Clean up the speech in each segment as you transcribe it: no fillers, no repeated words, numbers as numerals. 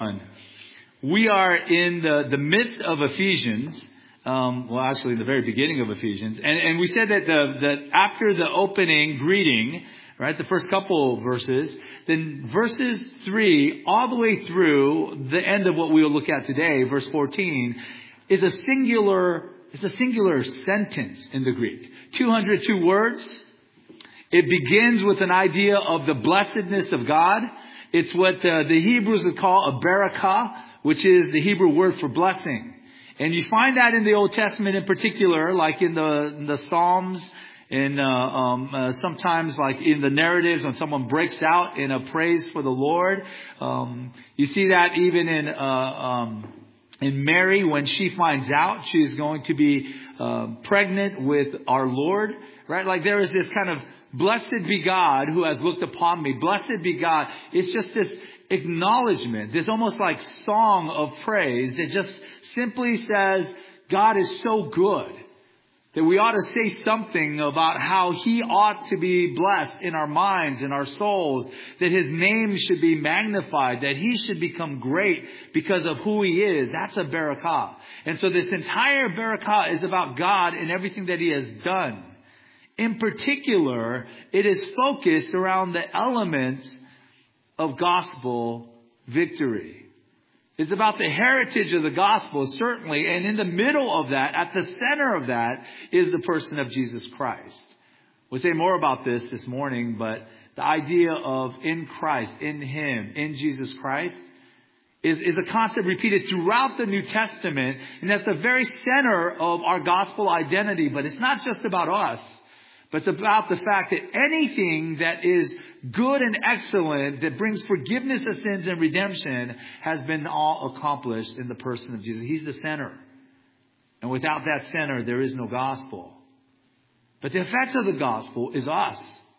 We are in the midst of Ephesians. Actually, the very beginning of Ephesians. And we said that after the opening greeting, right, the first couple of verses, then verses 3 all the way through the end of what we will look at today, verse 14, is a singular sentence in the Greek. 202 words. It begins with an idea of the blessedness of God. It's what the Hebrews would call a barakah, which is the Hebrew word for blessing. And you find that in the Old Testament in particular, like in the Psalms, and sometimes like in the narratives when someone breaks out in a praise for the Lord. You see that even in Mary when she finds out she is going to be pregnant with our Lord, right? Like there is this kind of blessed be God who has looked upon me. Blessed be God. It's just this acknowledgement, this almost like song of praise that just simply says God is so good that we ought to say something about how He ought to be blessed in our minds and our souls, that His name should be magnified, that He should become great because of who He is. That's a barakah. And so this entire barakah is about God and everything that He has done. In particular, it is focused around the elements of gospel victory. It's about the heritage of the gospel, certainly. And in the middle of that, at the center of that, is the person of Jesus Christ. We'll say more about this morning, but the idea of in Christ, in Him, in Jesus Christ, is a concept repeated throughout the New Testament. And that's the very center of our gospel identity. But it's not just about us. But it's about the fact that anything that is good and excellent, that brings forgiveness of sins and redemption, has been all accomplished in the person of Jesus. He's the center. And without that center, there is no gospel. But the effects of the gospel is us.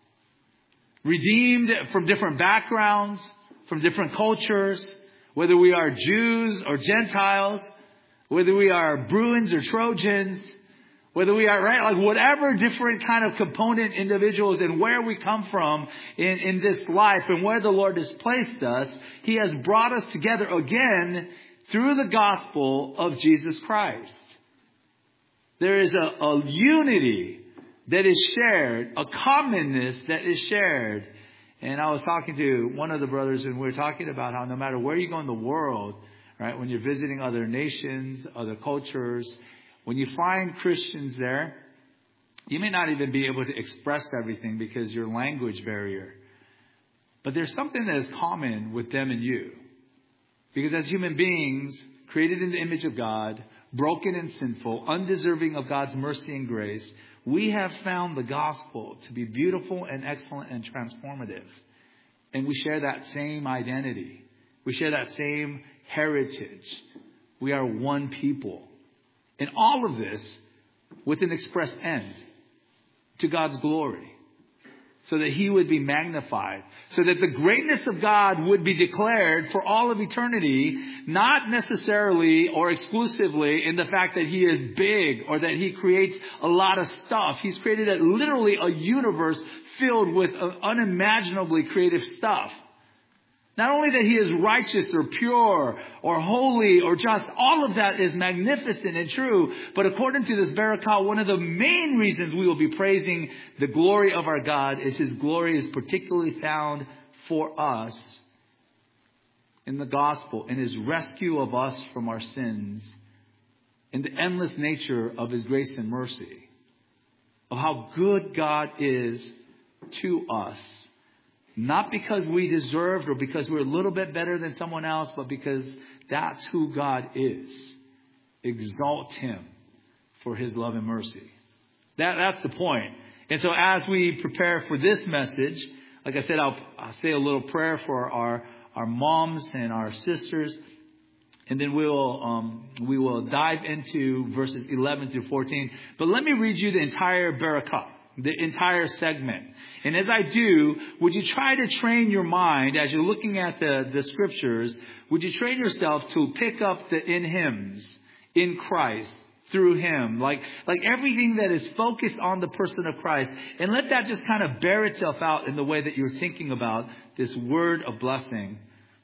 Redeemed from different backgrounds, from different cultures, whether we are Jews or Gentiles, whether we are Bruins or Trojans, whether we are, right, like whatever different kind of component individuals and where we come from in this life and where the Lord has placed us, He has brought us together again through the gospel of Jesus Christ. There is a unity that is shared, a commonness that is shared. And I was talking to one of the brothers and we were talking about how no matter where you go in the world, right, when you're visiting other nations, other cultures, when you find Christians there, you may not even be able to express everything because your language barrier. But there's something that is common with them and you. Because as human beings, created in the image of God, broken and sinful, undeserving of God's mercy and grace, we have found the gospel to be beautiful and excellent and transformative. And we share that same identity. We share that same heritage. We are one people. And all of this with an express end to God's glory, so that He would be magnified, so that the greatness of God would be declared for all of eternity, not necessarily or exclusively in the fact that He is big or that He creates a lot of stuff. He's created literally a universe filled with unimaginably creative stuff. Not only that He is righteous or pure or holy or just, all of that is magnificent and true. But according to this barakah, one of the main reasons we will be praising the glory of our God is His glory is particularly found for us in the gospel, in His rescue of us from our sins, in the endless nature of His grace and mercy, of how good God is to us. Not because we deserved or because we're a little bit better than someone else, but because that's who God is. Exalt Him for His love and mercy. That's the point. And so as we prepare for this message, like I said, I'll say a little prayer for our moms and our sisters. And then we will dive into verses 11 through 14. But let me read you the entire barakah, the entire segment. And as I do, would you try to train your mind as you're looking at the scriptures? Would you train yourself to pick up the in Hymns, in Christ, through Him, like everything that is focused on the person of Christ, and let that just kind of bear itself out in the way that you're thinking about this word of blessing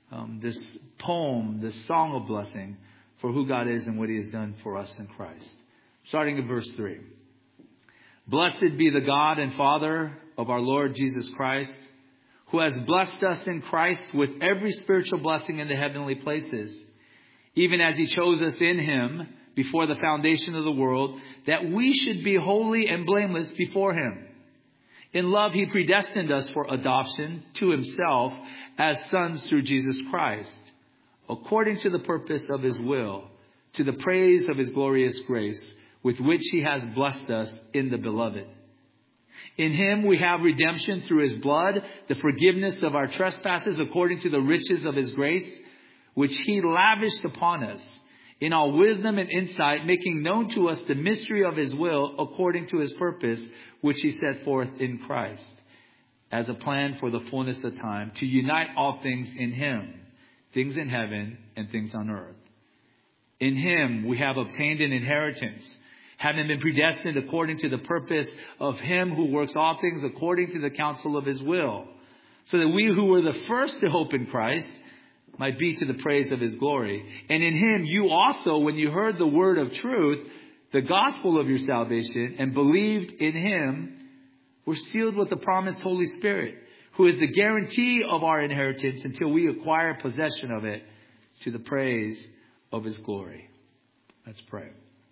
this poem, this song of blessing for who God is and what He has done for us in Christ. Starting in verse 3. Blessed be the God and Father of our Lord Jesus Christ, who has blessed us in Christ with every spiritual blessing in the heavenly places, even as He chose us in Him before the foundation of the world, that we should be holy and blameless before Him. In love, He predestined us for adoption to Himself as sons through Jesus Christ, according to the purpose of His will, to the praise of His glorious grace, with which He has blessed us in the Beloved. In Him we have redemption through His blood, the forgiveness of our trespasses according to the riches of His grace, which He lavished upon us in all wisdom and insight, making known to us the mystery of His will according to His purpose, which He set forth in Christ, as a plan for the fullness of time, to unite all things in Him, things in heaven and things on earth. In Him we have obtained an inheritance, having been predestined according to the purpose of Him who works all things according to the counsel of His will, so that we who were the first to hope in Christ might be to the praise of His glory. And in Him you also, when you heard the word of truth, the gospel of your salvation, and believed in Him, were sealed with the promised Holy Spirit, who is the guarantee of our inheritance until we acquire possession of it, to the praise of His glory. Let's pray.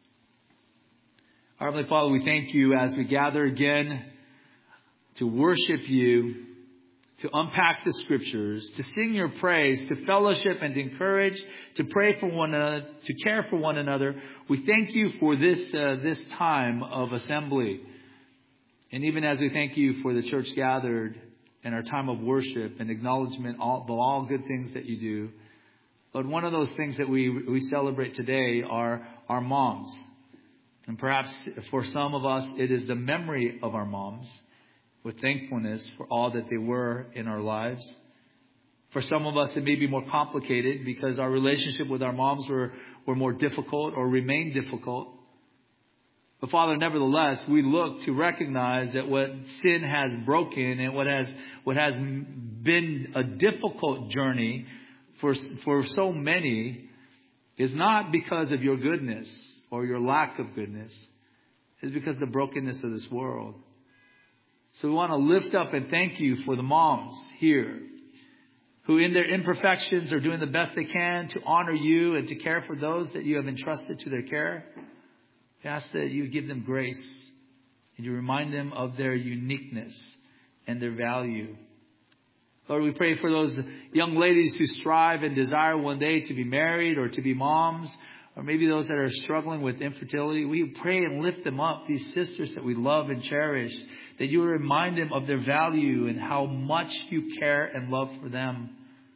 Our Heavenly Father, we thank You as we gather again to worship You, to unpack the Scriptures, to sing Your praise, to fellowship and to encourage, to pray for one another, to care for one another. We thank You for this time of assembly. And even as we thank You for the church gathered and our time of worship and acknowledgement of all good things that You do, Lord, one of those things that we celebrate today are our moms. And perhaps for some of us, it is the memory of our moms, with thankfulness for all that they were in our lives. For some of us, it may be more complicated because our relationship with our moms were more difficult or remain difficult. But Father, nevertheless, we look to recognize that what sin has broken and what has been a difficult journey for so many is not because of Your goodness or Your lack of goodness. It's because of the brokenness of this world. So we want to lift up and thank You for the moms here who in their imperfections are doing the best they can to honor You and to care for those that You have entrusted to their care. We ask that You give them grace and You remind them of their uniqueness and their value. Lord, we pray for those young ladies who strive and desire one day to be married or to be moms, or maybe those that are struggling with infertility. We pray and lift them up, these sisters that we love and cherish, that You will remind them of their value and how much You care and love for them.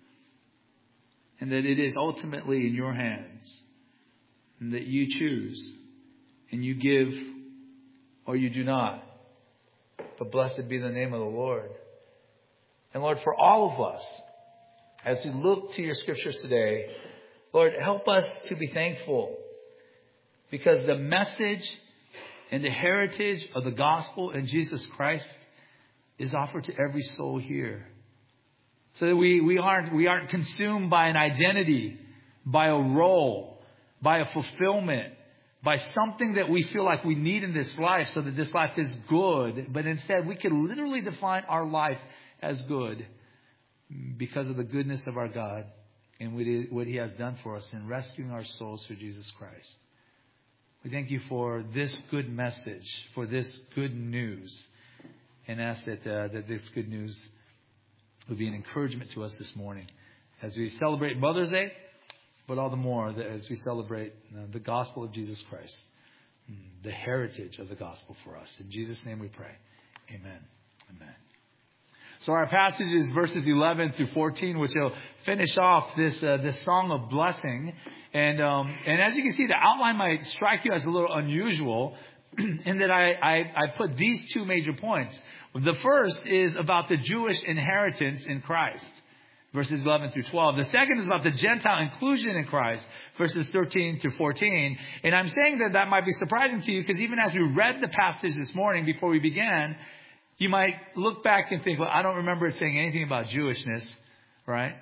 And that it is ultimately in Your hands. And that You choose. And You give or You do not. But blessed be the name of the Lord. And Lord, for all of us, as we look to Your Scriptures today, Lord, help us to be thankful, because the message and the heritage of the gospel in Jesus Christ is offered to every soul here. So that we aren't consumed by an identity, by a role, by a fulfillment, by something that we feel like we need in this life so that this life is good. But instead, we can literally define our life as good because of the goodness of our God and what He has done for us in rescuing our souls through Jesus Christ. We thank You for this good message, for this good news, and ask that this good news will be an encouragement to us this morning as we celebrate Mother's Day, but all the more as we celebrate the gospel of Jesus Christ, the heritage of the gospel for us. In Jesus' name we pray. Amen. Amen. So our passage is verses 11 through 14, which will finish off this song of blessing. And as you can see, the outline might strike you as a little unusual in that I put these two major points. The first is about the Jewish inheritance in Christ, verses 11 through 12. The second is about the Gentile inclusion in Christ, verses 13 through 14. And I'm saying that might be surprising to you because even as we read the passage this morning before we began, you might look back and think, well, I don't remember it saying anything about Jewishness, right?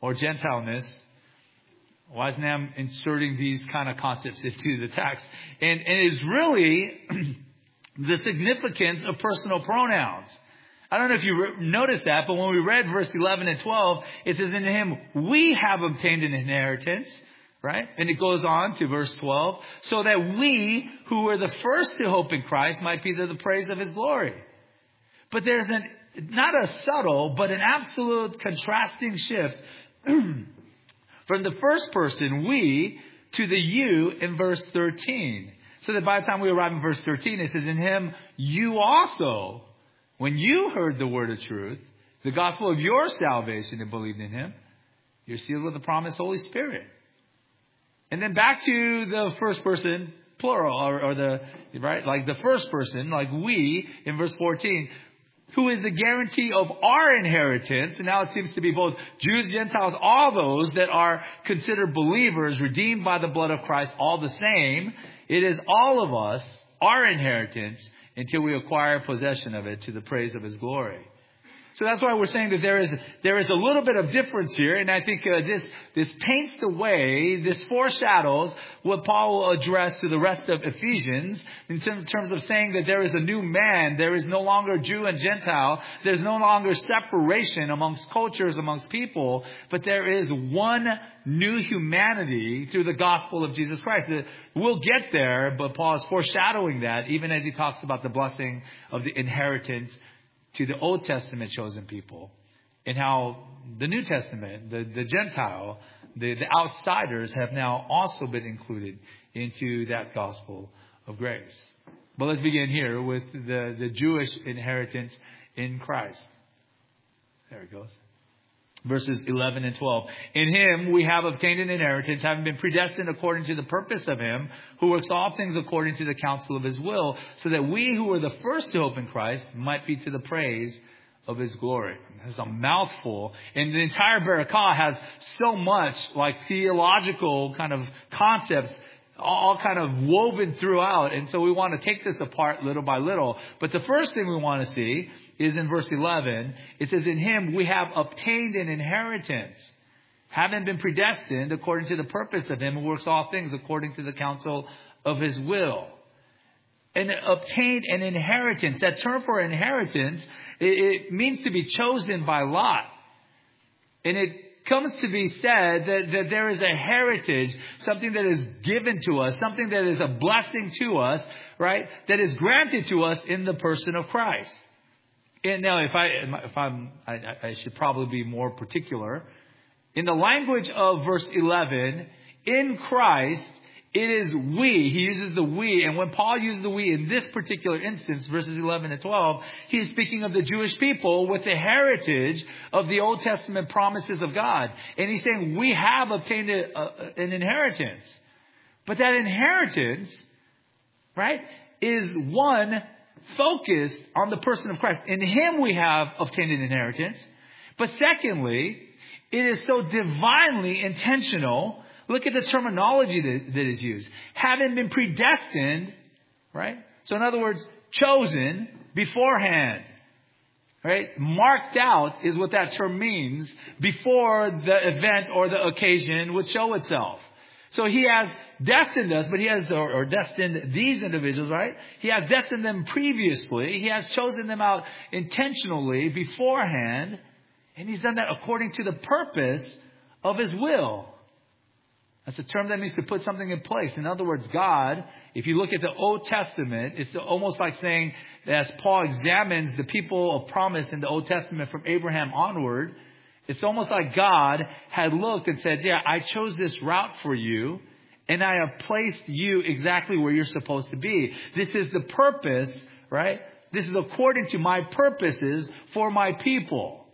or Gentileness. Why isn't I'm inserting these kind of concepts into the text? And it's really the significance of personal pronouns. I don't know if you noticed that, but when we read verse 11 and 12, it says, in him we have obtained an inheritance, right? And it goes on to verse 12, so that we who were the first to hope in Christ might be to the praise of his glory. But there's not a subtle, but an absolute contrasting shift from the first person, we, to the you in verse 13. So that by the time we arrive in verse 13, it says, in him you also, when you heard the word of truth, the gospel of your salvation and believed in him, you're sealed with the promised Holy Spirit. And then back to the first person, plural, or the, right, like the first person, like we, in verse 14, who is the guarantee of our inheritance. And now it seems to be both Jews, Gentiles, all those that are considered believers, redeemed by the blood of Christ, all the same. It is all of us, our inheritance, until we acquire possession of it to the praise of his glory. So that's why we're saying that there is a little bit of difference here. And I think this paints the way, this foreshadows what Paul will address to the rest of Ephesians in terms of saying that there is a new man. There is no longer Jew and Gentile. There's no longer separation amongst cultures, amongst people. But there is one new humanity through the gospel of Jesus Christ. We'll get there, but Paul is foreshadowing that even as he talks about the blessing of the inheritance to the Old Testament chosen people, and how the New Testament, the Gentile, the outsiders have now also been included into that gospel of grace. But let's begin here with the Jewish inheritance in Christ. There it goes. Verses 11 and 12. In him we have obtained an inheritance, having been predestined according to the purpose of him, who works all things according to the counsel of his will, so that we who were the first to hope in Christ might be to the praise of his glory. It's a mouthful. And the entire Barakah has so much like theological kind of concepts all kind of woven throughout. And so we want to take this apart little by little. But the first thing we want to see is in verse 11. It says, in him we have obtained an inheritance, having been predestined according to the purpose of him who works all things according to the counsel of his will. And obtained an inheritance. That term for inheritance, it means to be chosen by lot. And it comes to be said that there is a heritage, something that is given to us, something that is a blessing to us, right? That is granted to us in the person of Christ. And now, I should probably be more particular. In the language of verse 11, in Christ, it is we. He uses the we. And when Paul uses the we in this particular instance, verses 11 and 12, he is speaking of the Jewish people with the heritage of the Old Testament promises of God. And he's saying we have obtained an inheritance. But that inheritance, right, is one focused on the person of Christ. In him we have obtained an inheritance. But secondly, it is so divinely intentional. Look at the terminology that is used. Having been predestined, right? So in other words, chosen beforehand, right? Marked out is what that term means before the event or the occasion would show itself. So he has destined us, but he has, or destined these individuals, right? He has destined them previously. He has chosen them out intentionally beforehand. And he's done that according to the purpose of his will. That's a term that means to put something in place. In other words, God, if you look at the Old Testament, it's almost like saying, as Paul examines the people of promise in the Old Testament from Abraham onward, it's almost like God had looked and said, yeah, I chose this route for you, and I have placed you exactly where you're supposed to be. This is the purpose, right? This is according to my purposes for my people.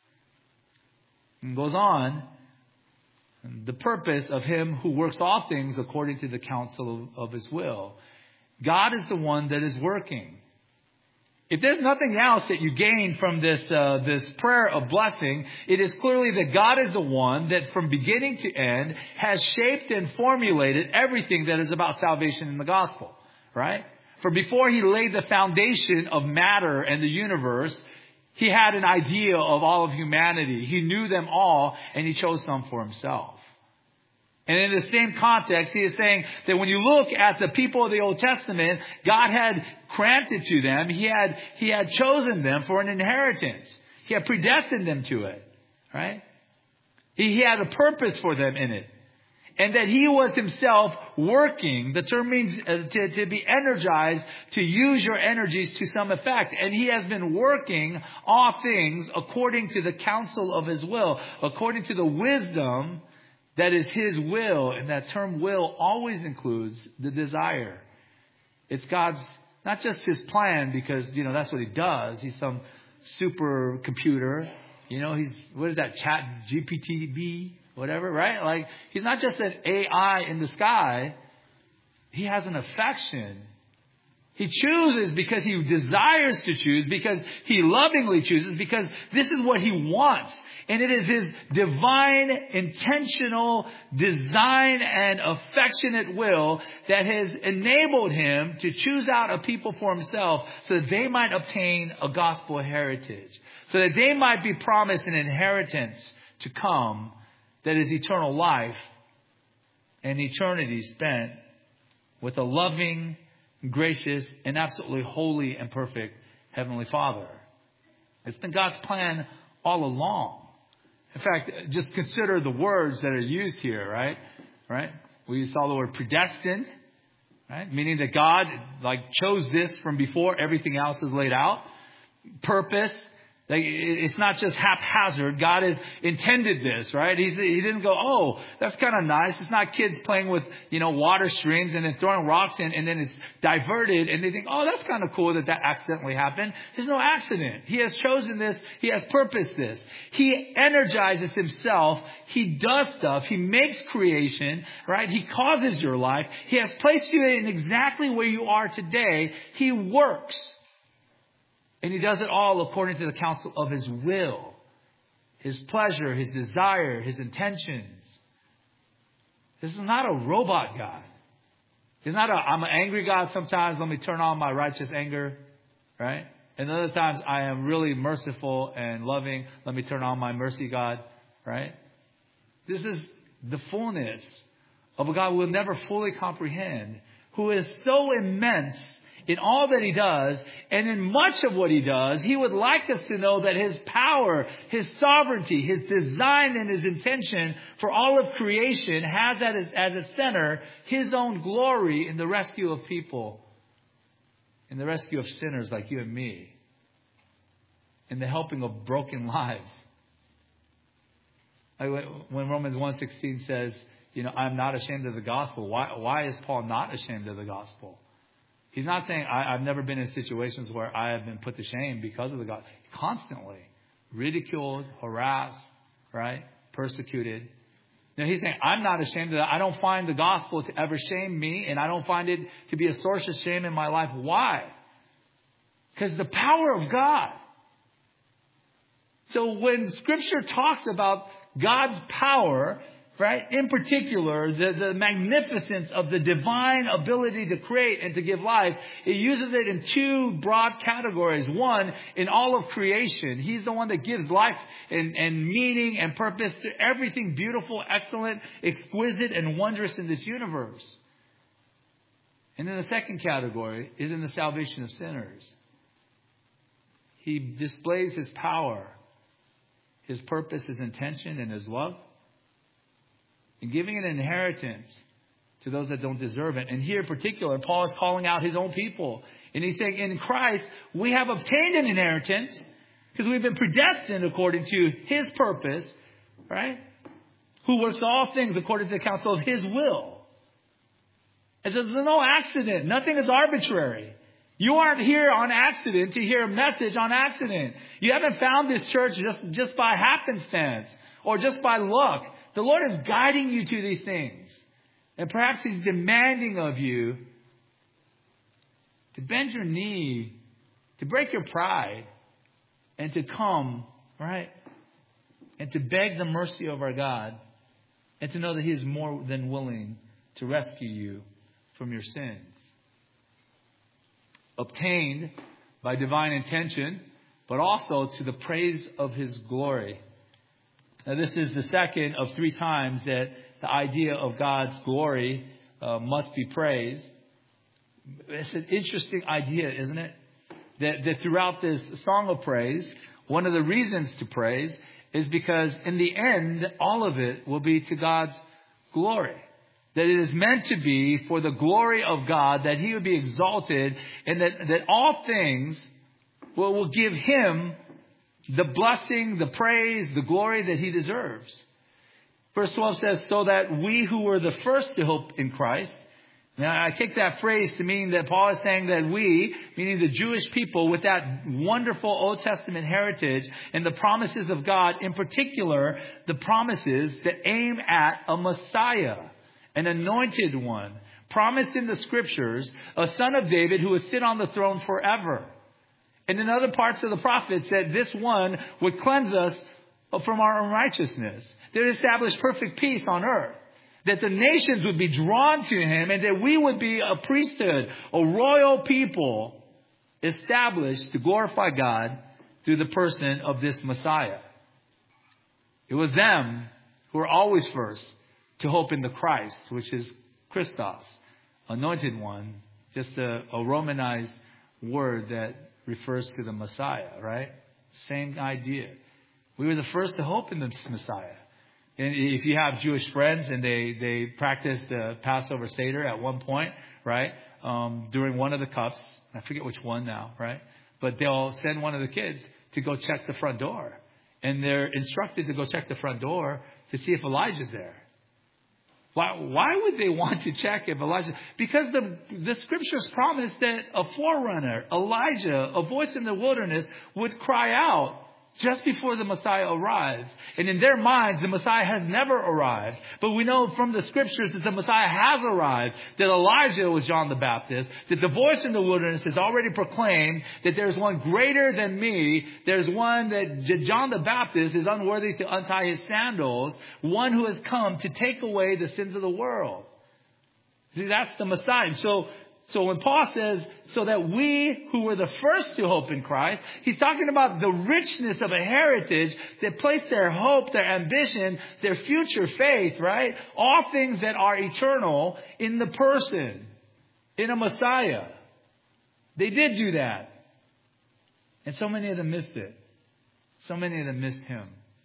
And goes on. The purpose of him who works all things according to the counsel of his will. God is the one that is working. If there's nothing else that you gain from this prayer of blessing, it is clearly that God is the one that from beginning to end has shaped and formulated everything that is about salvation in the gospel, right? For before he laid the foundation of matter and the universe, He had an idea of all of humanity. He knew them all, and He chose some for Himself. And in the same context, He is saying that when you look at the people of the Old Testament, God had granted to them. He had chosen them for an inheritance. He had predestined them to it. Right? He had a purpose for them in it. And that He was Himself working. The term means to be energized, to use your energies to some effect. And He has been working all things according to the counsel of His will, according to the wisdom that is His will. And that term will always includes the desire. It's God's, not just His plan because, that's what He does. He's some supercomputer. What is that? Chat GPT? Whatever, right? Like, He's not just an AI in the sky. He has an affection. He chooses because He desires to choose, because He lovingly chooses, because this is what He wants. And it is His divine, intentional, design and affectionate will that has enabled Him to choose out a people for Himself so that they might obtain a gospel heritage, so that they might be promised an inheritance to come that is eternal life and eternity spent with a loving, gracious, and absolutely holy and perfect Heavenly Father. It's been God's plan all along. In fact, just consider the words that are used here, right? We saw the word predestined, right? Meaning that God chose this from before everything else is laid out. Purpose. It's not just haphazard. God has intended this, right? He didn't go, oh, that's kind of nice. It's not kids playing with, water streams and then throwing rocks in and then it's diverted and they think, oh, that's kind of cool that accidentally happened. There's no accident. He has chosen this. He has purposed this. He energizes Himself. He does stuff. He makes creation, right? He causes your life. He has placed you in exactly where you are today. He works. And He does it all according to the counsel of His will, His pleasure, His desire, His intentions. This is not a robot God. It's not I'm an angry God sometimes. Let me turn on my righteous anger, right? And other times I am really merciful and loving. Let me turn on my mercy God, right? This is the fullness of a God we'll never fully comprehend, who is so immense in all that He does, and in much of what He does. He would like us to know that His power, His sovereignty, His design and His intention for all of creation has as its center His own glory in the rescue of people, in the rescue of sinners like you and me, in the helping of broken lives. When Romans 1:16 says, I'm not ashamed of the gospel. Why is Paul not ashamed of the gospel? He's not saying I've never been in situations where I have been put to shame because of the gospel. Constantly ridiculed, harassed, right? Persecuted. Now He's saying I'm not ashamed of that. I don't find the gospel to ever shame me, and I don't find it to be a source of shame in my life. Why? Because the power of God. So when Scripture talks about God's power, right? In particular, the magnificence of the divine ability to create and to give life, it uses it in two broad categories. One, in all of creation. He's the one that gives life and meaning and purpose to everything beautiful, excellent, exquisite, and wondrous in this universe. And then the second category is in the salvation of sinners. He displays His power, His purpose, His intention, and His love, and giving an inheritance to those that don't deserve it. And here in particular, Paul is calling out his own people. And he's saying, in Christ, we have obtained an inheritance because we've been predestined according to His purpose, right? Who works all things according to the counsel of His will. And so there's no accident. Nothing is arbitrary. You aren't here on accident to hear a message on accident. You haven't found this church just by happenstance or just by luck. The Lord is guiding you to these things. And perhaps He's demanding of you to bend your knee, to break your pride, and to come, right? And to beg the mercy of our God, and to know that He is more than willing to rescue you from your sins. Obtained by divine intention, but also to the praise of His glory. Now, this is the second of 3 times that the idea of God's glory must be praised. It's an interesting idea, isn't it? That throughout this song of praise, one of the reasons to praise is because in the end, all of it will be to God's glory. That it is meant to be for the glory of God, that He would be exalted, and that all things will give Him the blessing, the praise, the glory that He deserves. Verse 12 says, so that we who were the first to hope in Christ. Now, I take that phrase to mean that Paul is saying that we, meaning the Jewish people with that wonderful Old Testament heritage and the promises of God, in particular, the promises that aim at a Messiah, an anointed one, promised in the Scriptures, a son of David who would sit on the throne forever. And in other parts of the prophets that this one would cleanse us from our unrighteousness, that would establish perfect peace on earth, that the nations would be drawn to Him, and that we would be a priesthood, a royal people established to glorify God through the person of this Messiah. It was them who were always first to hope in the Christ, which is Christos, anointed one, just a Romanized word that refers to the Messiah, right? Same idea. We were the first to hope in this Messiah. And if you have Jewish friends and they practice the Passover Seder at one point, right? During one of the cups, I forget which one now, right? But they'll send one of the kids to go check the front door. And they're instructed to go check the front door to see if Elijah's there. Why would they want to check if Elijah? Because the Scriptures promise that a forerunner, Elijah, a voice in the wilderness, would cry out just before the Messiah arrives. And in their minds, the Messiah has never arrived. But we know from the Scriptures that the Messiah has arrived, that Elijah was John the Baptist, that the voice in the wilderness has already proclaimed that there's one greater than me. There's one that John the Baptist is unworthy to untie his sandals, one who has come to take away the sins of the world. See, that's the Messiah. So when Paul says, so that we who were the first to hope in Christ, he's talking about the richness of a heritage that placed their hope, their ambition, their future faith, right? All things that are eternal in the person, in a Messiah. They did do that. And so many of them missed it. So many of them missed Him.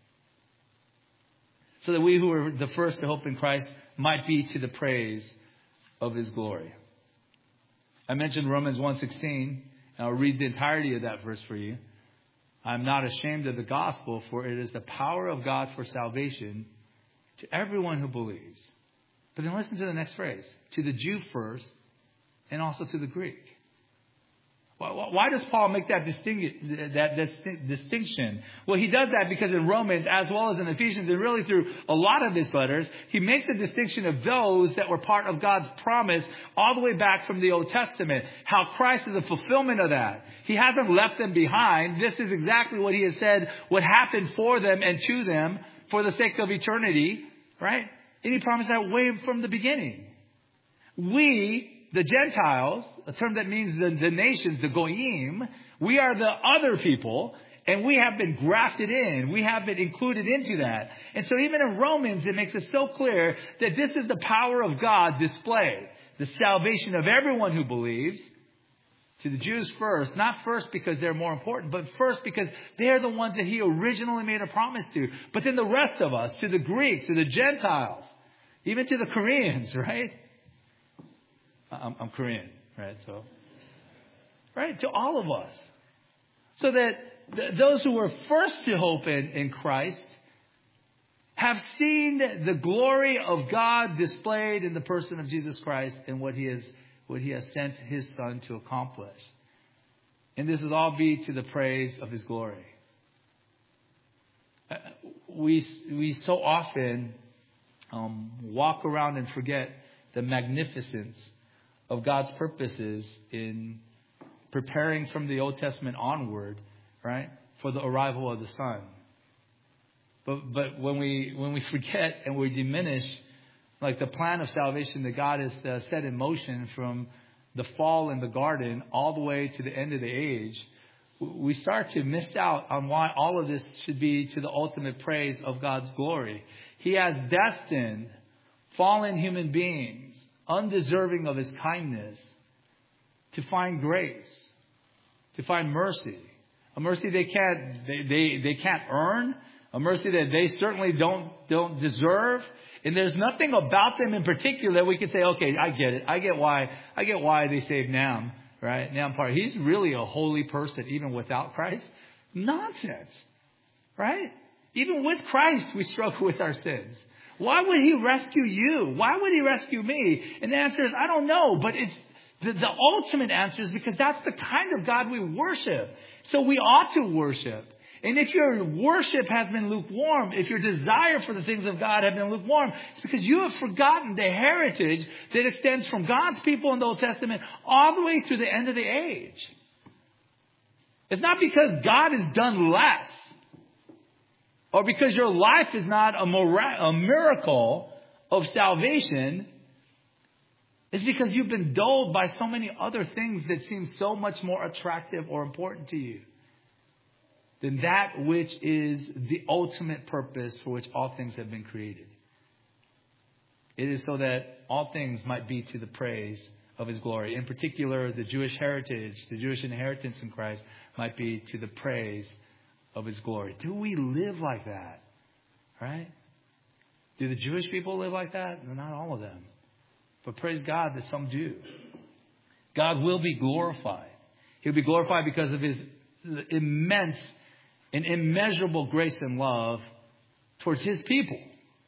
So that we who were the first to hope in Christ might be to the praise of His glory. I mentioned Romans 1:16, and I'll read the entirety of that verse for you. I'm not ashamed of the gospel, for it is the power of God for salvation to everyone who believes. But then listen to the next phrase. To the Jew first, and also to the Greek. Why does Paul make that distinction? Well, he does that because in Romans, as well as in Ephesians, and really through a lot of his letters, he makes the distinction of those that were part of God's promise all the way back from the Old Testament. How Christ is a fulfillment of that. He hasn't left them behind. This is exactly what He has said would happen for them and to them for the sake of eternity, right? And He promised that way from the beginning. We, the Gentiles, a term that means the nations, the Goyim, we are the other people, and we have been grafted in. We have been included into that. And so even in Romans, it makes it so clear that this is the power of God displayed. The salvation of everyone who believes. To the Jews first, not first because they're more important, but first because they're the ones that He originally made a promise to. But then the rest of us, to the Greeks, to the Gentiles, even to the Koreans, right? I'm Korean, right? So, right, to all of us. So that those who were first to hope in Christ have seen the glory of God displayed in the person of Jesus Christ and what He has sent His Son to accomplish. And this is all be to the praise of His glory. We so often walk around and forget the magnificence of God's purposes in preparing from the Old Testament onward, right, for the arrival of the Son. But when we forget and we diminish, like the plan of salvation that God has set in motion from the fall in the garden all the way to the end of the age, we start to miss out on why all of this should be to the ultimate praise of God's glory. He has destined fallen human beings, undeserving of His kindness, to find grace, to find mercy. A mercy they can't earn, a mercy that they certainly don't deserve. And there's nothing about them in particular that we could say, okay, I get it. I get why they saved Nam, right? Nampar. He's really a holy person even without Christ. Nonsense, right? Even with Christ, we struggle with our sins. Why would He rescue you? Why would He rescue me? And the answer is, I don't know, but it's the ultimate answer is because that's the kind of God we worship. So we ought to worship. And if your worship has been lukewarm, if your desire for the things of God have been lukewarm, it's because you have forgotten the heritage that extends from God's people in the Old Testament all the way through the end of the age. It's not because God has done less, or because your life is not a miracle of salvation. It's because you've been dulled by so many other things that seem so much more attractive or important to you than that which is the ultimate purpose for which all things have been created. It is so that all things might be to the praise of His glory. In particular, the Jewish heritage, the Jewish inheritance in Christ might be to the praise of His glory. Do we live like that? Right? Do the Jewish people live like that? No, not all of them. But praise God that some do. God will be glorified. He'll be glorified because of His immense and immeasurable grace and love towards His people.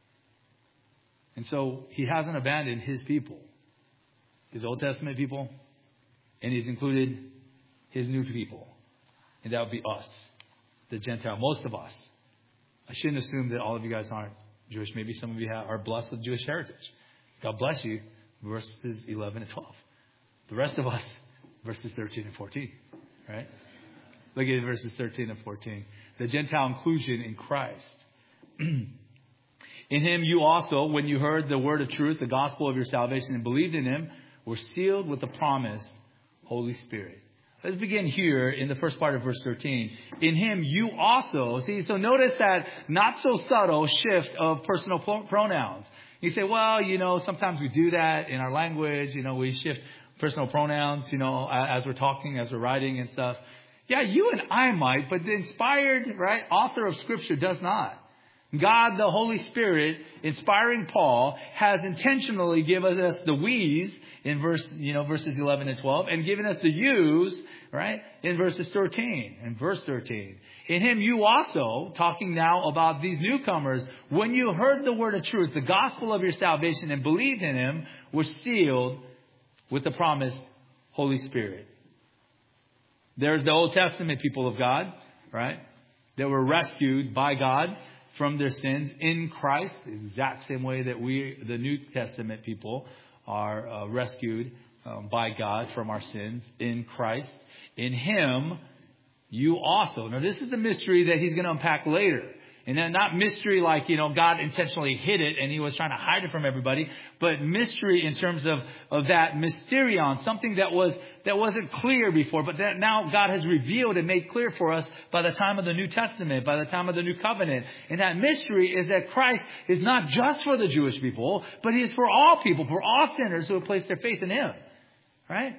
And so He hasn't abandoned His people, His Old Testament people, and He's included His new people. And that would be us, the Gentile, most of us. I shouldn't assume that all of you guys aren't Jewish. Maybe some of you are blessed with Jewish heritage. God bless you. Verses 11 and 12. The rest of us, verses 13 and 14. Right? Look at verses 13 and 14. The Gentile inclusion in Christ. In Him you also, when you heard the word of truth, the gospel of your salvation, and believed in Him, were sealed with the promised Holy Spirit. Let's begin here in the first part of verse 13. In Him you also, so notice that not so subtle shift of personal pronouns. You say, well, sometimes we do that in our language. We shift personal pronouns, as we're talking, as we're writing and stuff. Yeah, you and I might, but the inspired, right, author of Scripture does not. God, the Holy Spirit, inspiring Paul, has intentionally given us the we's in verses 11 and 12, and given us the you's, right, in verse 13. In Him you also, talking now about these newcomers, when you heard the word of truth, the gospel of your salvation, and believed in Him, were sealed with the promised Holy Spirit. There's the Old Testament people of God, right, that were rescued by God from their sins in Christ, the exact same way that we, the New Testament people, are rescued by God from our sins in Christ. In Him, you also. Now, this is the mystery that he's going to unpack later. And then not mystery like, God intentionally hid it and He was trying to hide it from everybody, but mystery in terms of that mysterion, something that wasn't clear before, but that now God has revealed and made clear for us by the time of the New Testament, by the time of the New Covenant. And that mystery is that Christ is not just for the Jewish people, but He is for all people, for all sinners who have placed their faith in Him. Right?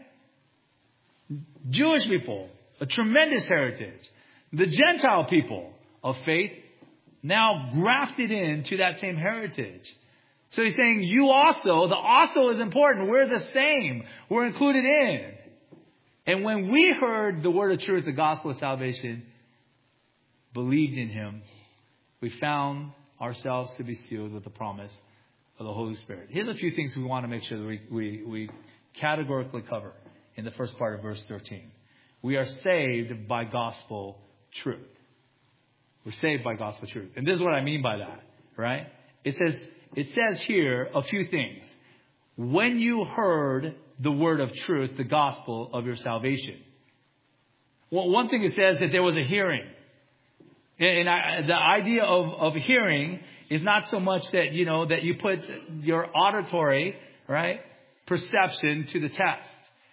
Jewish people, a tremendous heritage. The Gentile people of faith, now grafted into that same heritage. So He's saying, you also, the also is important. We're the same. We're included in. And when we heard the word of truth, the gospel of salvation, believed in Him, we found ourselves to be sealed with the promise of the Holy Spirit. Here's a few things we want to make sure that we categorically cover in the first part of verse 13. We are saved by gospel truth. We're saved by gospel truth. And this is what I mean by that, right? It says here a few things. When you heard the word of truth, the gospel of your salvation. Well, one thing it says that there was a hearing. And the idea of hearing is not so much that, that you put your auditory, right, perception to the test.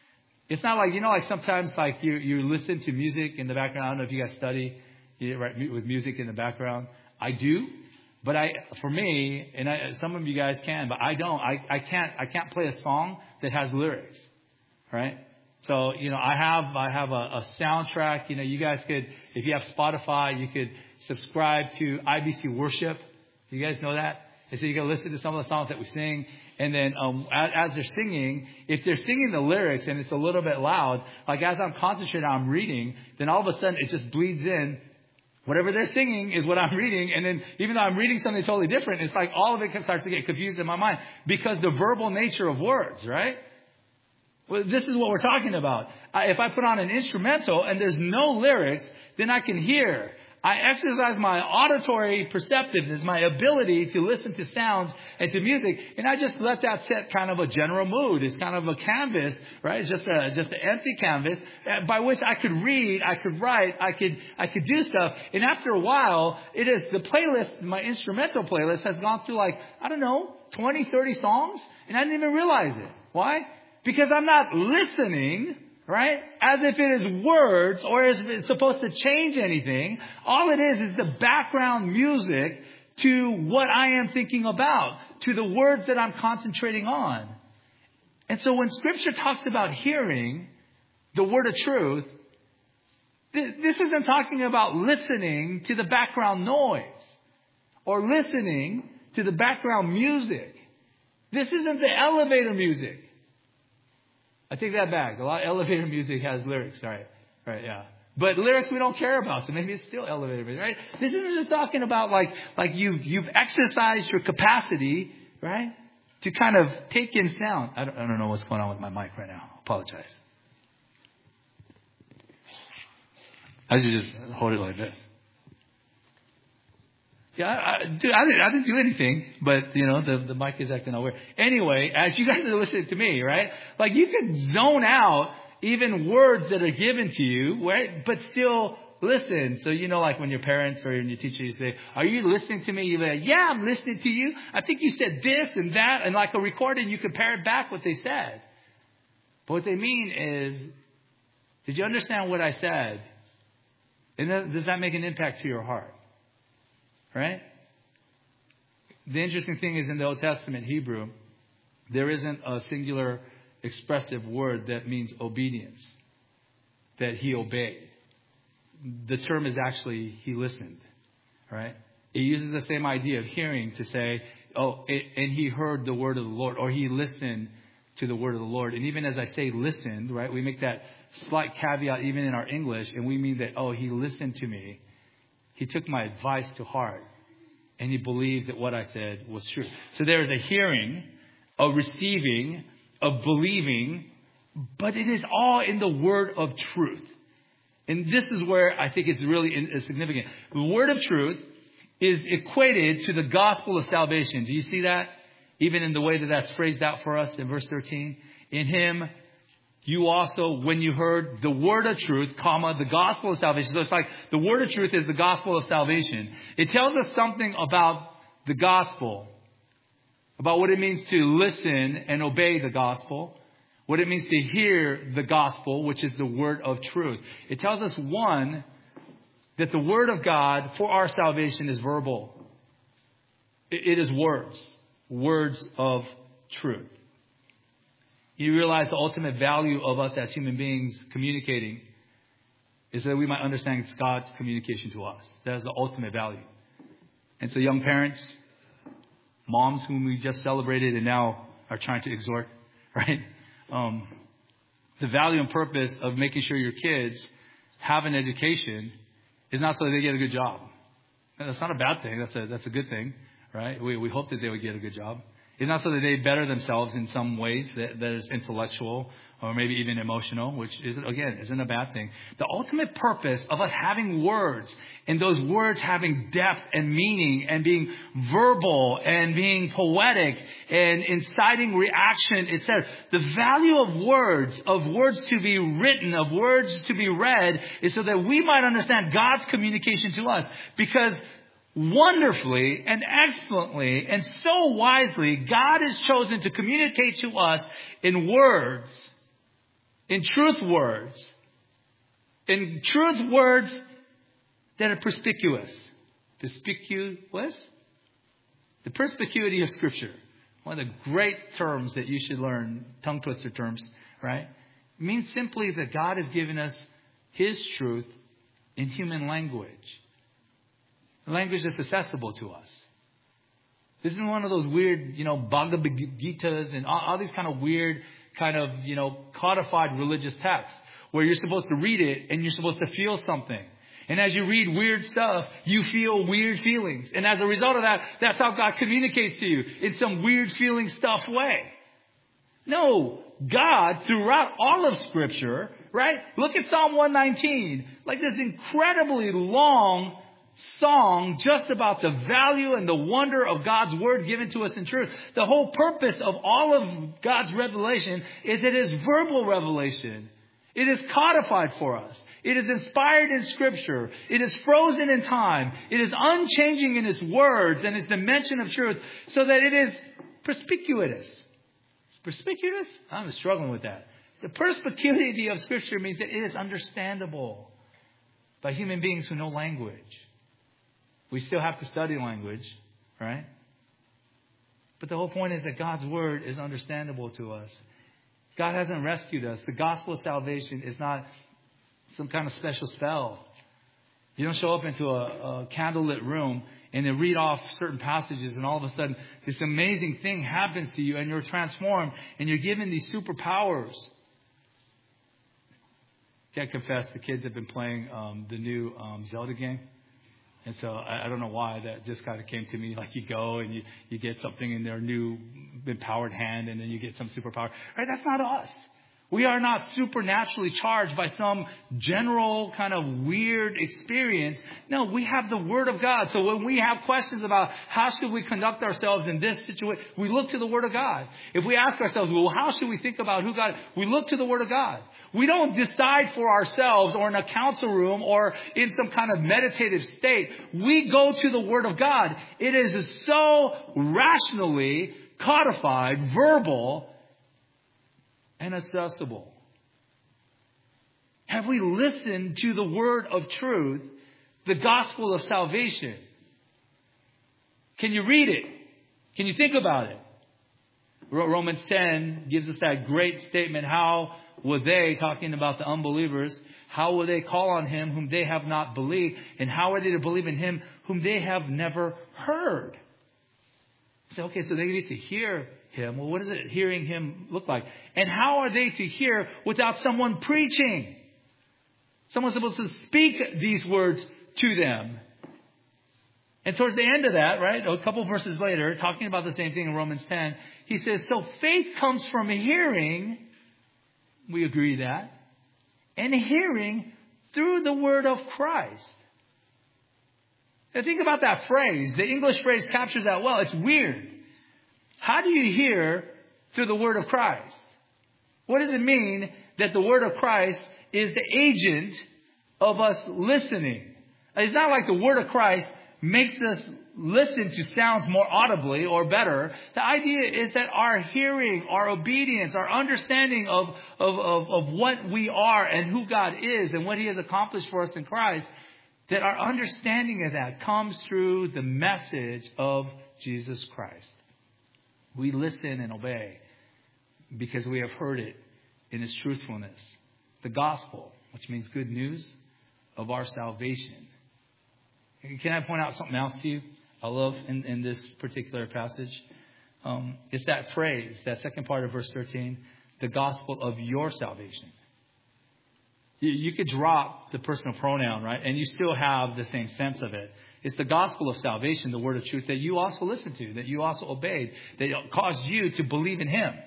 It's not like, like sometimes like you listen to music in the background. I don't know if you guys study with music in the background. I do. But for me, and some of you guys can, but I don't. I can't play a song that has lyrics, right? So I have a soundtrack. You guys could, if you have Spotify, you could subscribe to IBC Worship. Do you guys know that? And so you can listen to some of the songs that we sing. And then as they're singing, if they're singing the lyrics and it's a little bit loud, like as I'm concentrating, I'm reading, then all of a sudden it just bleeds in. Whatever they're singing is what I'm reading. And then even though I'm reading something totally different, it's like all of it starts to get confused in my mind because the verbal nature of words, right? Well, this is what we're talking about. If I put on an instrumental and there's no lyrics, then I can hear. I exercise my auditory perceptiveness, my ability to listen to sounds and to music, and I just let that set kind of a general mood. It's kind of a canvas, right? It's just an empty canvas by which I could read, I could write, I could do stuff. And after a while, it is the playlist, my instrumental playlist has gone through 20, 30 songs, and I didn't even realize it. Why? Because I'm not listening, right? As if it is words or as if it's supposed to change anything. All it is the background music to what I am thinking about, to the words that I'm concentrating on. And so when Scripture talks about hearing the word of truth, this isn't talking about listening to the background noise or listening to the background music. This isn't the elevator music. I take that back. A lot of elevator music has lyrics. Right, yeah. But lyrics we don't care about, so maybe it's still elevator music, right? This isn't just talking about like you've exercised your capacity, right, to kind of take in sound. I don't know what's going on with my mic right now. Apologize. I should just hold it like this. Yeah, I didn't do anything, but the mic is acting all weird. Anyway, as you guys are listening to me, right? Like you could zone out even words that are given to you, right? But still listen. So like when your parents or your teacher you say, "Are you listening to me?" You're like, "Yeah, I'm listening to you. I think you said this and that," and like a recording, you compare it back what they said. But what they mean is, did you understand what I said? And does that make an impact to your heart? Right? The interesting thing is in the Old Testament Hebrew, there isn't a singular expressive word that means obedience, that he obeyed. The term is actually he listened. Right? It uses the same idea of hearing to say, and he heard the word of the Lord, or he listened to the word of the Lord. And even as I say listened, right, we make that slight caveat even in our English, and we mean that, he listened to me. He took my advice to heart, and he believed that what I said was true. So there is a hearing, a receiving, a believing, but it is all in the word of truth. And this is where I think it's really significant. The word of truth is equated to the gospel of salvation. Do you see that? Even in the way that that's phrased out for us in verse 13. In him, you also, when you heard the word of truth, the gospel of salvation. So it's like the word of truth is the gospel of salvation. It tells us something about the gospel, about what it means to listen and obey the gospel, what it means to hear the gospel, which is the word of truth. It tells us, one, that the word of God for our salvation is verbal. It is words of truth. You realize the ultimate value of us as human beings communicating is that we might understand God's communication to us. That is the ultimate value. And so young parents, moms whom we just celebrated and now are trying to exhort, right? The value and purpose of making sure your kids have an education is not so that they get a good job. That's not a bad thing. That's a good thing, right? We hope that they would get a good job. It's not so that they better themselves in some ways that is intellectual or maybe even emotional, which isn't a bad thing. The ultimate purpose of us having words and those words having depth and meaning and being verbal and being poetic and inciting reaction, etc. The value of words to be written, of words to be read is so that we might understand God's communication to us. Because wonderfully and excellently and so wisely, God has chosen to communicate to us in words in truth words. In truth words that are perspicuous. Perspicuous? The perspicuity of Scripture. One of the great terms that you should learn, tongue twister terms, right? It means simply that God has given us His truth in human language. Language that's accessible to us. This isn't one of those weird, Bhagavad Gitas and all these kind of weird, codified religious texts where you're supposed to read it and you're supposed to feel something. And as you read weird stuff, you feel weird feelings. And as a result of that, that's how God communicates to you in some weird feeling stuff way. No, God, throughout all of Scripture, right? Look at Psalm 119, like this incredibly long song just about the value and the wonder of God's Word given to us in truth. The whole purpose of all of God's revelation is it is verbal revelation. It is codified for us. It is inspired in Scripture. It is frozen in time. It is unchanging in its words and its dimension of truth so that it is perspicuous. Perspicuous? I'm struggling with that. The perspicuity of Scripture means that it is understandable by human beings who know language. We still have to study language, right? But the whole point is that God's Word is understandable to us. God hasn't rescued us. The gospel of salvation is not some kind of special spell. You don't show up into a candlelit room and then read off certain passages and all of a sudden this amazing thing happens to you and you're transformed and you're given these superpowers. Can't confess, the kids have been playing the new Zelda game. And so I don't know why that just kind of came to me. Like you go and you get something in their new empowered hand and then you get some superpower. Right? That's not us. We are not supernaturally charged by some general kind of weird experience. No, we have the Word of God. So when we have questions about how should we conduct ourselves in this situation, we look to the Word of God. If we ask ourselves, well, how should we think about who God is? We look to the Word of God. We don't decide for ourselves or in a council room or in some kind of meditative state. We go to the Word of God. It is so rationally codified, verbal, and accessible. Have we listened to the word of truth, the gospel of salvation? Can you read it? Can you think about it? Romans 10 gives us that great statement. How will they, talking about the unbelievers, how will they call on Him whom they have not believed? And how are they to believe in Him whom they have never heard? So, okay, so they need to hear Him. Well, what does it hearing Him look like? And how are they to hear without someone preaching? Someone's supposed to speak these words to them. And towards the end of that, right, a couple verses later, talking about the same thing in Romans 10, he says, so faith comes from hearing, we agree that, and hearing through the word of Christ. Now think about that phrase. The English phrase captures that well. It's weird. How do you hear through the word of Christ? What does it mean that the word of Christ is the agent of us listening? It's not like the word of Christ makes us listen to sounds more audibly or better. The idea is that our hearing, our obedience, our understanding of what we are and who God is and what He has accomplished for us in Christ, that our understanding of that comes through the message of Jesus Christ. We listen and obey because we have heard it in its truthfulness. The gospel, which means good news of our salvation. Can I point out something else to you I love in this particular passage? It's that phrase, that second part of verse 13, the gospel of your salvation. You could drop the personal pronoun, right? And you still have the same sense of it. It's the gospel of salvation, the word of truth that you also listened to, that you also obeyed, that caused you to believe in Him.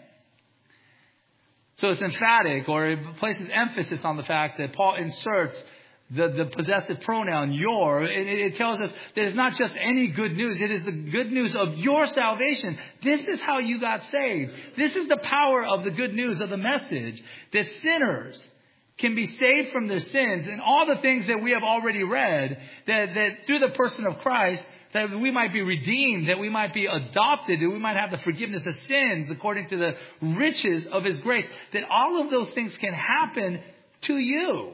So it's emphatic, or it places emphasis on the fact that Paul inserts the possessive pronoun, your. It tells us that it's not just any good news. It is the good news of your salvation. This is how you got saved. This is the power of the good news of the message, that sinners can be saved from their sins and all the things that we have already read, that through the person of Christ, that we might be redeemed, that we might be adopted, that we might have the forgiveness of sins according to the riches of His grace, that all of those things can happen to you.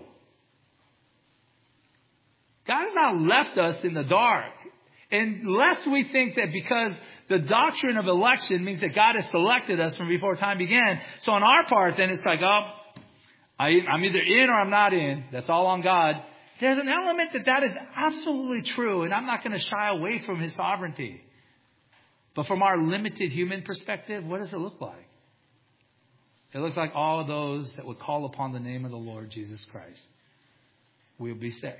God has not left us in the dark. Unless we think that because the doctrine of election means that God has selected us from before time began. So on our part, then it's like, I'm either in or I'm not in. That's all on God. There's an element that is absolutely true, and I'm not going to shy away from His sovereignty. But from our limited human perspective, what does it look like? It looks like all of those that would call upon the name of the Lord Jesus Christ will be saved.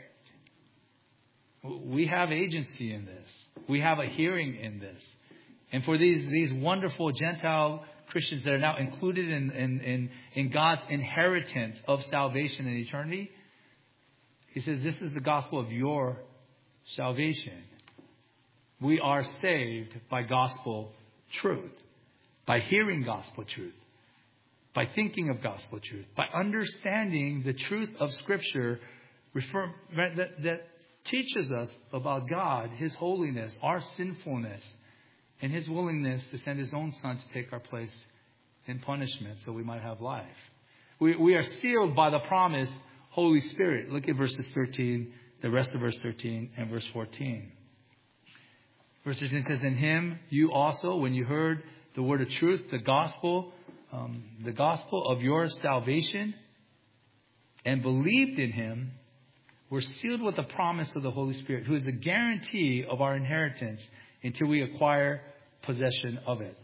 We have agency in this. We have a hearing in this. And for these wonderful Gentile Christians that are now included in God's inheritance of salvation and eternity, He says, this is the gospel of your salvation. We are saved by gospel truth, by hearing gospel truth, by thinking of gospel truth, by understanding the truth of Scripture that teaches us about God, His holiness, our sinfulness, and His willingness to send His own Son to take our place in punishment so we might have life. We are sealed by the promised Holy Spirit. Look at verses 13, the rest of verse 13 and verse 14. Verse 13 says, in Him you also, when you heard the word of truth, the gospel of your salvation, and believed in Him, were sealed with the promise of the Holy Spirit, who is the guarantee of our inheritance until we acquire possession of it.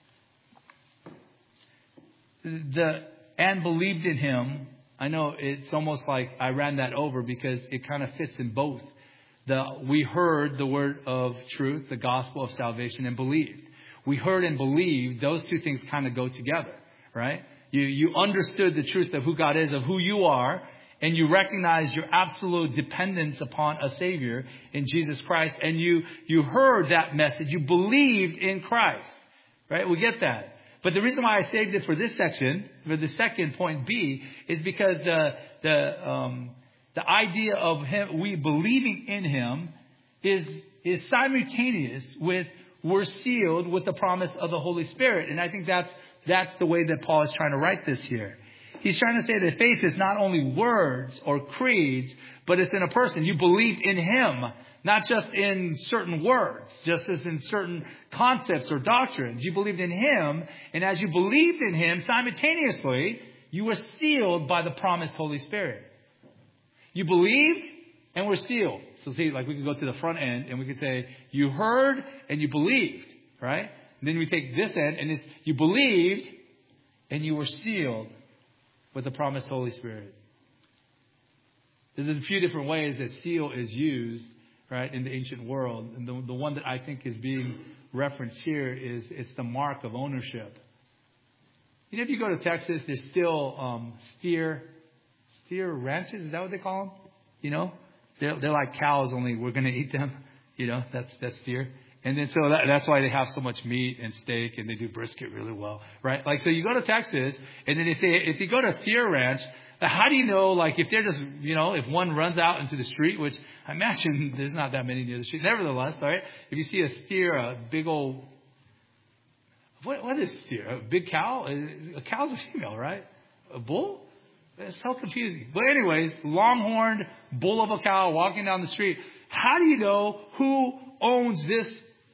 And believed in Him, I know it's almost like I ran that over because it kind of fits in both. We heard the word of truth, the gospel of salvation, and believed. We heard and believed. Those two things kind of go together, right? You understood the truth of who God is, of who you are, and you recognize your absolute dependence upon a Savior in Jesus Christ, and you heard that message. You believed in Christ, right? We get that. But the reason why I saved it for this section, for the second point B, is because the idea of we believing in Him is simultaneous with we're sealed with the promise of the Holy Spirit. And I think that's the way that Paul is trying to write this here. He's trying to say that faith is not only words or creeds, but it's in a person. You believed in Him, not just in certain words, just as in certain concepts or doctrines. You believed in Him, and as you believed in Him, simultaneously, you were sealed by the promised Holy Spirit. You believed and were sealed. So see, like we could go to the front end and we could say, you heard and you believed, right? And then we take this end and it's, you believed and you were sealed with the promised Holy Spirit. There's a few different ways that seal is used, right, in the ancient world. And the one that I think is being referenced here is it's the mark of ownership. You know, if you go to Texas, there's still steer ranches. Is that what they call them? You know, they're like cows, only we're going to eat them. You know, that's steer. And then so that's why they have so much meat and steak, and they do brisket really well, right? Like, so you go to Texas, and then if you go to a steer ranch, how do you know, like, if they're just, you know, if one runs out into the street, which I imagine there's not that many near the street. Nevertheless, all right, if you see a steer, a big old, what is steer? A big cow? A cow's a female, right? A bull? It's so confusing. But anyways, longhorned bull of a cow walking down the street. How do you know who owns this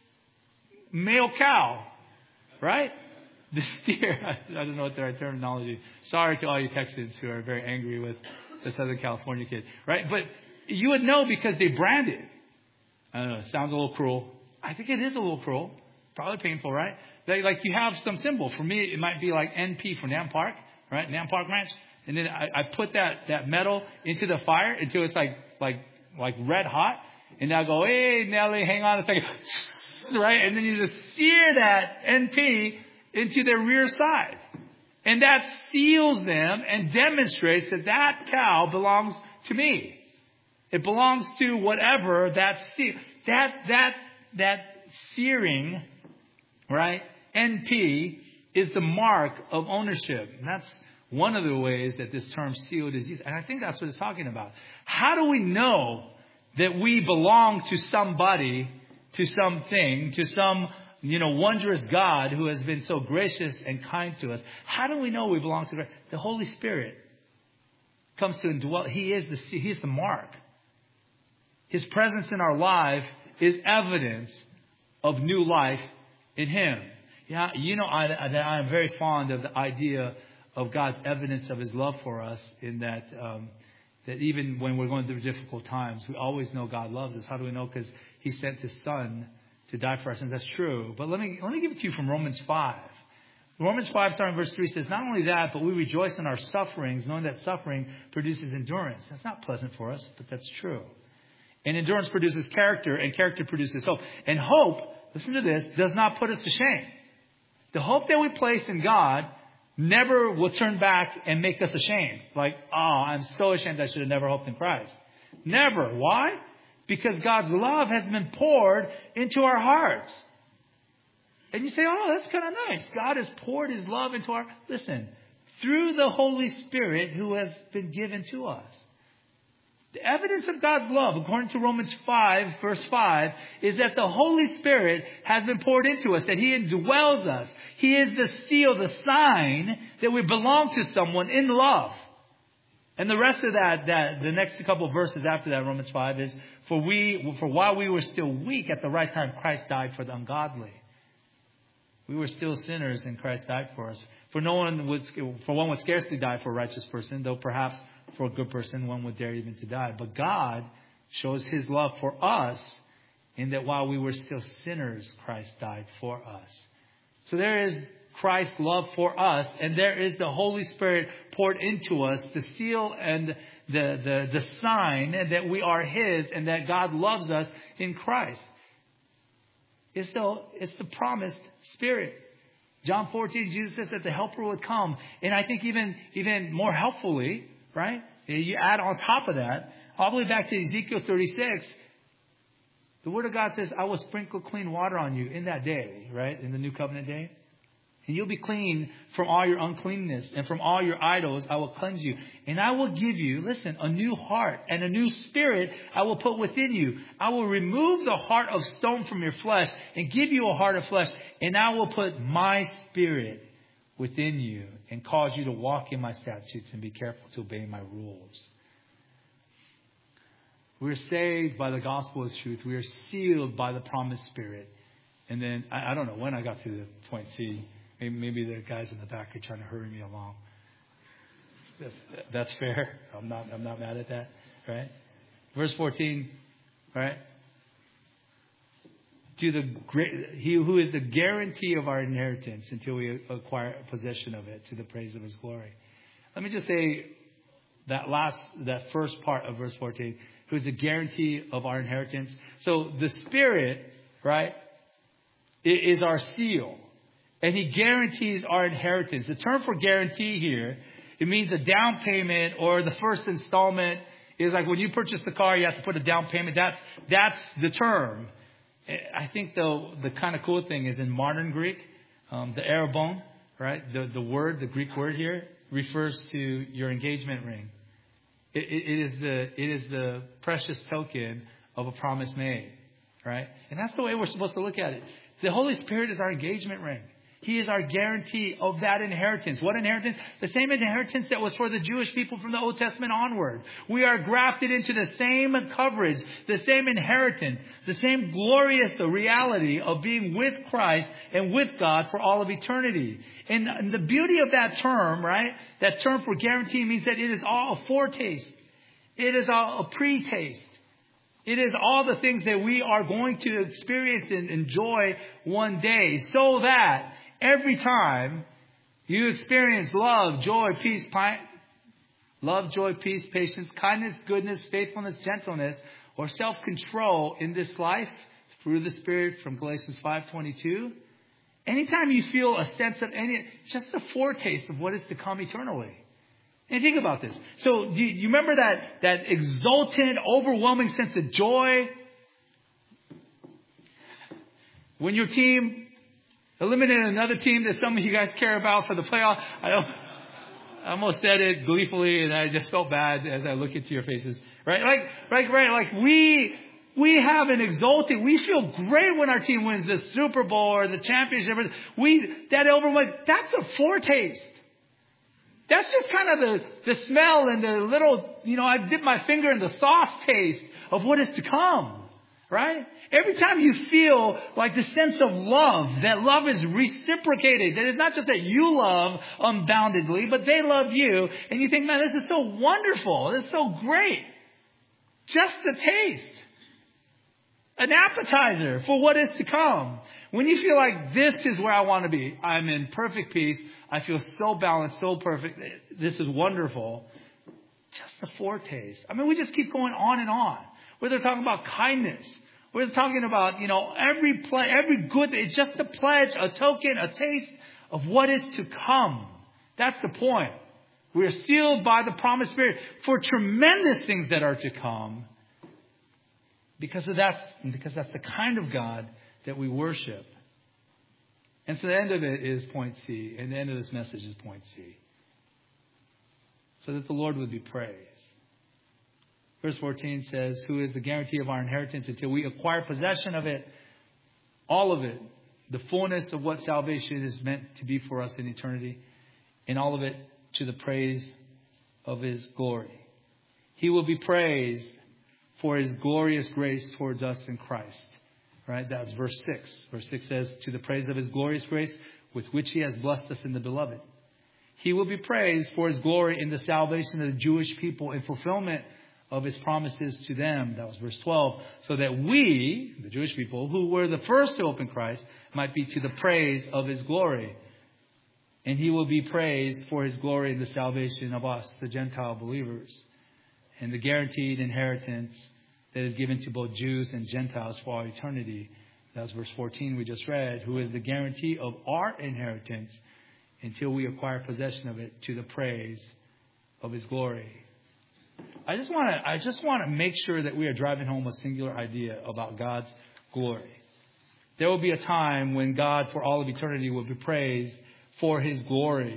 male cow, right? The steer. I don't know what the right terminology. Sorry to all you Texans who are very angry with the Southern California kid, right? But you would know because they brand it. I don't know. It sounds a little cruel. I think it is a little cruel. Probably painful, right? Like you have some symbol. For me, it might be like NP for Nam Park, right? Nam Park Ranch. And then I put that metal into the fire until it's like red hot. And I go, hey, Nelly, hang on a second. Right? And then you just sear that NP into their rear side. And that seals them and demonstrates that cow belongs to me. It belongs to whatever that searing, right? NP is the mark of ownership. And that's one of the ways that this term sealed is used. And I think that's what it's talking about. How do we know that we belong to somebody to something, to some, wondrous God who has been so gracious and kind to us. How do we know we belong to God? The Holy Spirit comes to indwell. He is the mark. His presence in our life is evidence of new life in Him. Yeah, I am very fond of the idea of God's evidence of His love for us, in that that even when we're going through difficult times, we always know God loves us. How do we know? Because He sent His Son to die for our sins. That's true. But let me give it to you from Romans 5. Romans 5, starting verse 3, says, not only that, but we rejoice in our sufferings, knowing that suffering produces endurance. That's not pleasant for us, but that's true. And endurance produces character, and character produces hope. And hope, listen to this, does not put us to shame. The hope that we place in God never will turn back and make us ashamed. Like, I'm so ashamed I should have never hoped in Christ. Never. Why? Because God's love has been poured into our hearts. And you say, that's kind of nice. God has poured His love into our... Listen, through the Holy Spirit who has been given to us. The evidence of God's love, according to Romans 5, verse 5, is that the Holy Spirit has been poured into us, that He indwells us. He is the seal, the sign that we belong to someone in love. And the rest of that the next couple of verses after that, Romans 5, is, for while we were still weak, at the right time, Christ died for the ungodly. We were still sinners, and Christ died for us. For one would scarcely die for a righteous person, though perhaps for a good person one would dare even to die. But God shows His love for us in that while we were still sinners, Christ died for us. So there is Christ's love for us, and there is the Holy Spirit poured into us, the seal and the sign that we are His and that God loves us in Christ. It's the promised Spirit. John 14, Jesus says that the Helper would come. And I think even more helpfully, right? You add on top of that, all the way back to Ezekiel 36, the Word of God says, I will sprinkle clean water on you in that day, right? In the New Covenant day. And you'll be clean from all your uncleanness, and from all your idols I will cleanse you. And I will give you, listen, a new heart and a new spirit I will put within you. I will remove the heart of stone from your flesh and give you a heart of flesh. And I will put my Spirit within you and cause you to walk in my statutes and be careful to obey my rules. We're saved by the gospel of truth. We are sealed by the promised Spirit. And then, I don't know when I got to the point C. Maybe the guys in the back are trying to hurry me along. That's fair. I'm not mad at that, right? Verse 14, right? He who is the guarantee of our inheritance until we acquire possession of it, to the praise of His glory. Let me just say that first part of verse 14, who is the guarantee of our inheritance. So the Spirit, right, is our seal. And He guarantees our inheritance. The term for guarantee here, it means a down payment, or the first installment is like when you purchase the car, you have to put a down payment. That's the term. I think though the kind of cool thing is in modern Greek, the arabon, right? The Greek word here refers to your engagement ring. It is the precious token of a promise made, right? And that's the way we're supposed to look at it. The Holy Spirit is our engagement ring. He is our guarantee of that inheritance. What inheritance? The same inheritance that was for the Jewish people from the Old Testament onward. We are grafted into the same coverage, the same inheritance, the same glorious reality of being with Christ and with God for all of eternity. And the beauty of that term, right? That term for guarantee means that it is all a foretaste. It is all a pre-taste. It is all the things that we are going to experience and enjoy one day, so that every time you experience love, joy, peace, patience, kindness, goodness, faithfulness, gentleness, or self-control in this life through the Spirit from Galatians 5:22, anytime you feel a sense of just a foretaste of what is to come eternally. And think about this. So do you remember that exultant, overwhelming sense of joy when your team eliminated another team that some of you guys care about for the playoff? I almost said it gleefully, and I just felt bad as I look into your faces. Right? Like we We have an exalted, we feel great when our team wins the Super Bowl or the championship. That overwhelming, that's a foretaste. That's just kind of the smell and the little, I dip my finger in the sauce taste of what is to come. Right? Every time you feel like the sense of love, that love is reciprocated, that it's not just that you love unboundedly, but they love you, and you think, man, this is so wonderful, this is so great. Just a taste. An appetizer for what is to come. When you feel like this is where I want to be, I'm in perfect peace, I feel so balanced, so perfect, this is wonderful. Just a foretaste. I mean, we just keep going on and on. Whether they're talking about kindness, we're talking about, every good, it's just a pledge, a token, a taste of what is to come. That's the point. We are sealed by the promised Spirit for tremendous things that are to come. Because that's the kind of God that we worship. And so the end of it is point C. And the end of this message is point C. So that the Lord would be praised. Verse 14 says, who is the guarantee of our inheritance until we acquire possession of it, all of it, the fullness of what salvation is meant to be for us in eternity, and all of it to the praise of His glory. He will be praised for His glorious grace towards us in Christ. Right? That's verse 6. Verse 6 says, to the praise of His glorious grace with which He has blessed us in the Beloved. He will be praised for His glory in the salvation of the Jewish people in fulfillment of His promises to them. That was verse 12. So that we, the Jewish people, who were the first to open Christ, might be to the praise of His glory. And He will be praised for His glory in the salvation of us, the Gentile believers. And the guaranteed inheritance that is given to both Jews and Gentiles for all eternity. That was verse 14 we just read. Who is the guarantee of our inheritance until we acquire possession of it to the praise of His glory. I just want to make sure that we are driving home a singular idea about God's glory. There will be a time when God, for all of eternity, will be praised for His glory.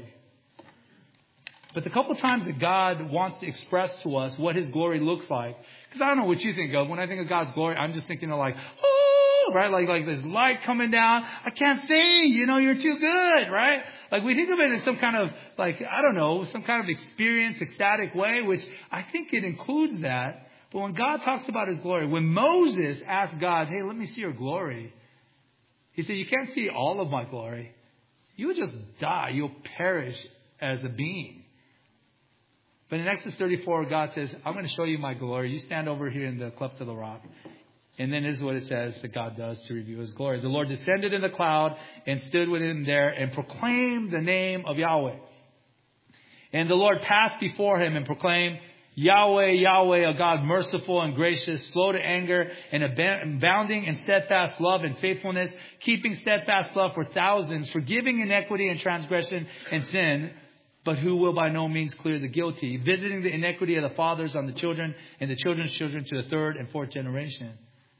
But the couple times that God wants to express to us what His glory looks like, because I don't know what you think of. When I think of God's glory, I'm just thinking of right? Like there's light coming down. I can't see. You're too good, right? Like we think of it in some kind of some kind of experience, ecstatic way, which I think it includes that. But when God talks about His glory, when Moses asked God, hey, let me see your glory. He said, you can't see all of my glory. You will just die. You'll perish as a being. But in Exodus 34, God says, I'm going to show you my glory. You stand over here in the cleft of the rock. And then this is what it says that God does to reveal His glory. The Lord descended in the cloud and stood with Him there and proclaimed the name of Yahweh. And the Lord passed before Him and proclaimed, Yahweh, Yahweh, a God merciful and gracious, slow to anger and abounding in steadfast love and faithfulness, keeping steadfast love for thousands, forgiving iniquity and transgression and sin, but who will by no means clear the guilty, visiting the iniquity of the fathers on the children and the children's children to the third and fourth generation.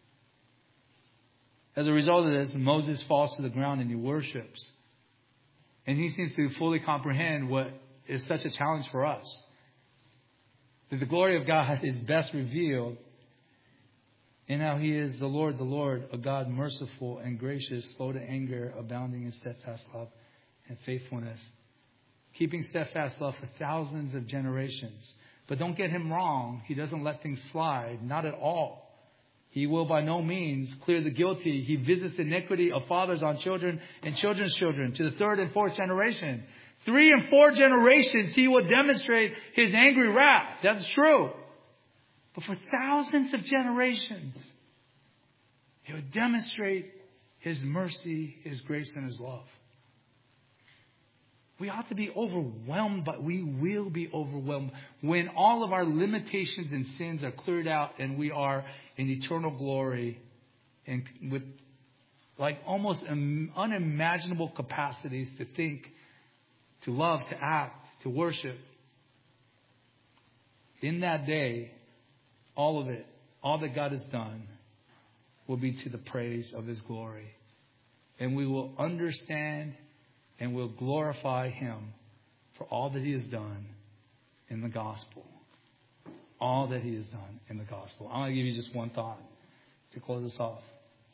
As a result of this, Moses falls to the ground and he worships. And he seems to fully comprehend what is such a challenge for us. That the glory of God is best revealed in how He is the Lord, a God merciful and gracious, slow to anger, abounding in steadfast love and faithfulness. Keeping steadfast love for thousands of generations. But don't get Him wrong. He doesn't let things slide. Not at all. He will by no means clear the guilty. He visits the iniquity of fathers on children and children's children to the third and fourth generation. 3 and 4 generations He will demonstrate His angry wrath. That's true. But for thousands of generations, He will demonstrate His mercy, His grace, and His love. We ought to be overwhelmed, but we will be overwhelmed when all of our limitations and sins are cleared out and we are in eternal glory and with like almost unimaginable capacities to think, to love, to act, to worship. In that day, all of it, all that God has done will be to the praise of His glory. And we will understand and will glorify Him for all that He has done in the gospel. All that He has done in the gospel. I want to give you just one thought. to close us off.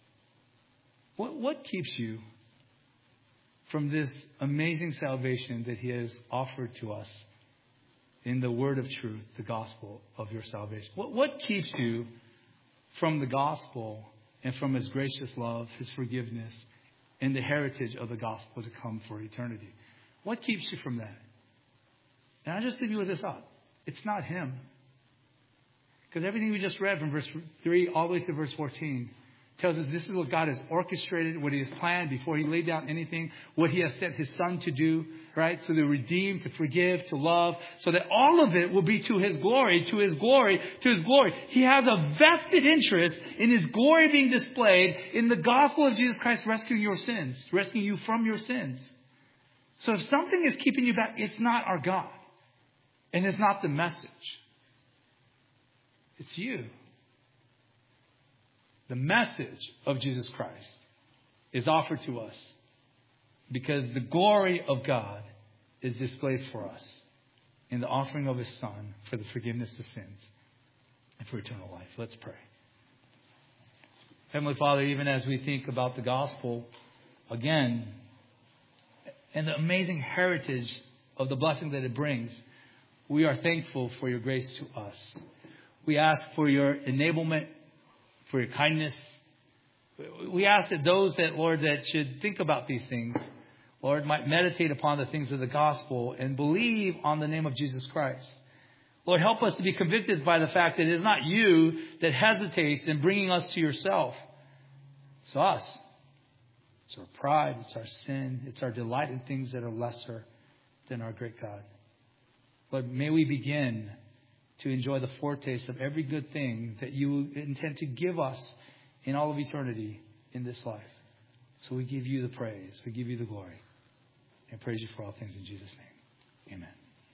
What keeps you from this amazing salvation that He has offered to us in the word of truth, the gospel of your salvation? What keeps you from the gospel and from His gracious love, His forgiveness, and the heritage of the gospel to come for eternity? What keeps you from that? And I just leave you with this thought. It's not Him. Because everything we just read from verse 3 all the way to verse 14 tells us this is what God has orchestrated, what He has planned before He laid down anything, what He has sent His Son to do, right? So to redeem, to forgive, to love, so that all of it will be to His glory, to His glory, to His glory. He has a vested interest in His glory being displayed in the gospel of Jesus Christ rescuing your sins, rescuing you from your sins. So if something is keeping you back, it's not our God. And it's not the message. It's you. The message of Jesus Christ is offered to us because the glory of God is displayed for us in the offering of His Son for the forgiveness of sins and for eternal life. Let's pray. Heavenly Father, even as we think about the gospel again and the amazing heritage of the blessing that it brings, we are thankful for your grace to us. We ask for your enablement, for your kindness. We ask that those that, Lord, that should think about these things, Lord, might meditate upon the things of the gospel and believe on the name of Jesus Christ. Lord, help us to be convicted by the fact that it is not you that hesitates in bringing us to yourself. It's us. It's our pride. It's our sin. It's our delight in things that are lesser than our great God. Lord, may we begin to enjoy the foretaste of every good thing that you intend to give us in all of eternity in this life. So we give you the praise. We give you the glory. And praise you for all things in Jesus' name. Amen.